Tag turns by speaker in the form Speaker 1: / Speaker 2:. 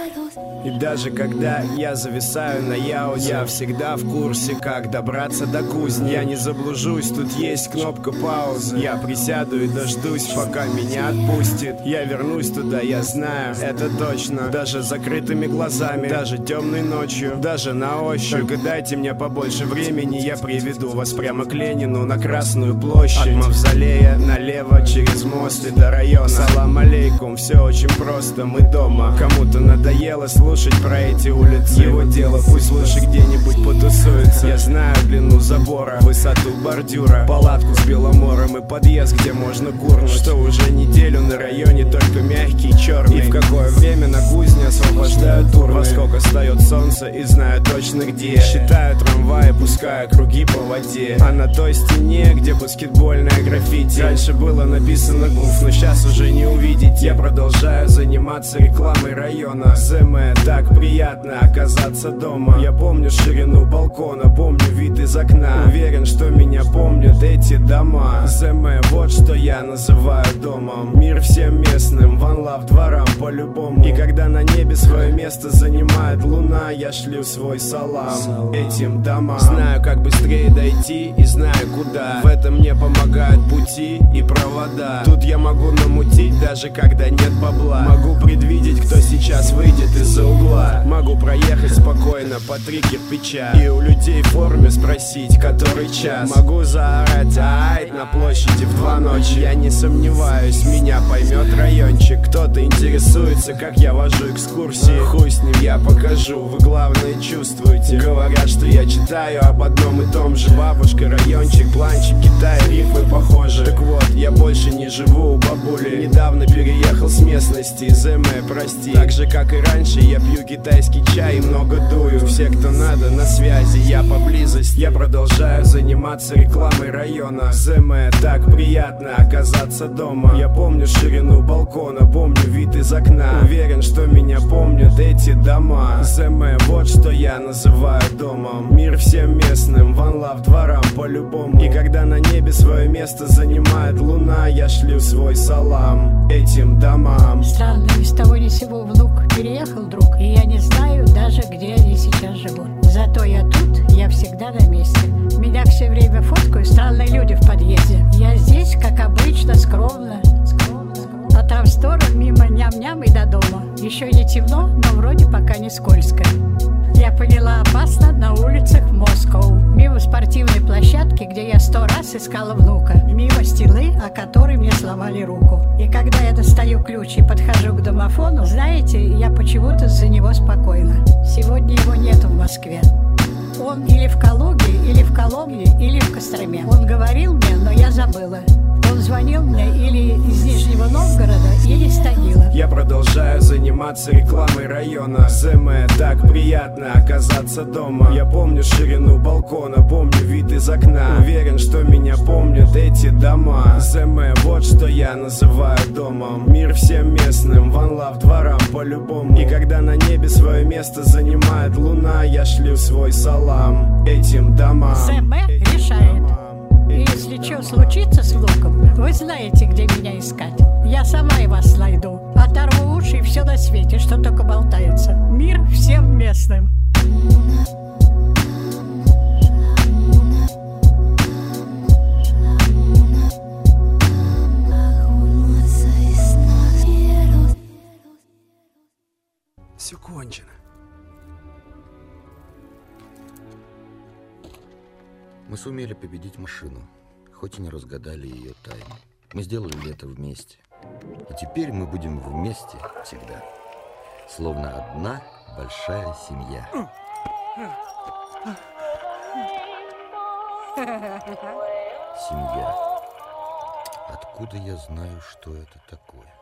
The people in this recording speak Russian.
Speaker 1: И даже когда я зависаю на яузе, я всегда в курсе, как добраться до кузни. Я не заблужусь, тут есть кнопка паузы. Я присяду и дождусь, пока меня отпустит. Я вернусь туда, я знаю, это точно. Даже с закрытыми глазами, даже темной ночью, даже на ощупь. Только дайте мне побольше времени, я приведу вас прямо к Ленину на Красную площадь. От Мавзолея налево через мост и до района. Салам алейкум, все очень просто, мы дома. Кому-то надоело слушать про эти улицы. Его дело, пусть лучше где-нибудь потусуется. Я знаю длину забора, высоту бордюра, палатку с Беломором и подъезд, где можно курнуть. Что уже неделю на районе только мягкий, черный. И в какое время на кузне освобождают урны. Во сколько встает солнце и знаю точно где. Считаю трамваи, пускаю круги по воде. А на той стене, где баскетбольное граффити, раньше было написано ГУФ, но сейчас уже не увидеть. Я продолжаю заниматься рекламой района. ЗМ, так приятно оказаться дома. Я помню ширину балкона, помню вид из окна. Уверен, что меня помнят эти дома. ЗМ, вот что я называю домом. Мир всем местным, One Love дворам по-любому. И когда на небе свое место занимает луна, я шлю свой салам этим домам. Знаю, как быстрее дойти и знаю куда. В этом мне помогают пути и провода. Тут я могу намутить, даже когда нет бабла. Могу предвидеть, кто сейчас выйдет из-за угла. Могу проехать спокойно по 3 кирпича и у людей в форме спросить, который час. Могу заорать «Айт» на площади в 2 ночи. Я не сомневаюсь, меня поймет райончик. Кто-то интересуется, как я вожу экскурсии. Хуй с ним, я покажу, вы главное чувствуете. Говорят, что я читаю об одном и том же. Бабушка, райончик, планчик, Китай, рифмы похожи. Так вот, я больше не живу у бабули. Недавно переехал с местности, ЗМ, прости. Так же, как и раньше, я пью китайский чай и много дую. Все, кто надо, на связи, я поблизости. Я продолжаю заниматься рекламой района. ЗМ, так приятно оказаться дома. Я помню ширину балкона, помню вид из окна. Уверен, что меня помнят эти дома. ЗМ, вот что я называю домом. Мир всем местным, One Love дворам по-любому. И когда на небе свое место занимает луна, я шлю свой салам этим домам.
Speaker 2: Странно, ни с того ни сего внук переехал, друг, и я не знаю даже, где они сейчас живут. Зато я тут, я всегда на месте. Меня все время фоткают странные люди в подъезде. Я здесь, как обычно, скромно. А там в сторону, мимо ням-ням и до дома. Еще не темно, но вроде пока не скользко. Я поняла, опасно на улицах Москвы. Мимо спортивной площадки, где я 100 раз искала внука. Мимо стены, о которой мне сломали руку. И когда я достаю ключ и подхожу к домофону, знаете, я почему-то за него спокойна. Сегодня его нету в Москве. Он или в Калуге, или в Коломне, или в Костроме. Он говорил мне, но я забыла. Он звонил мне или из Нижнего Новгорода, или из Тагила.
Speaker 1: Я продолжаю заниматься рекламой района. ЗМ, так приятно оказаться дома. Я помню ширину балкона, помню вид из окна. Уверен, что меня помнят эти дома. ЗМ, вот что я называю домом. Мир всем местным, One Love дворам по-любому. И когда на небе свое место занимает луна, я шлю свой салам этим домам.
Speaker 2: ЗМ решает. И если что случится с внуком, вы знаете, где меня искать. Я сама и вас найду. Оторву уши и все на свете, что только болтается. Мир всем местным.
Speaker 1: Все кончено.
Speaker 3: Мы сумели победить машину, хоть и не разгадали ее тайну. Мы сделали это вместе. И теперь мы будем вместе всегда. Словно одна большая семья. Семья. Откуда я знаю, что это такое?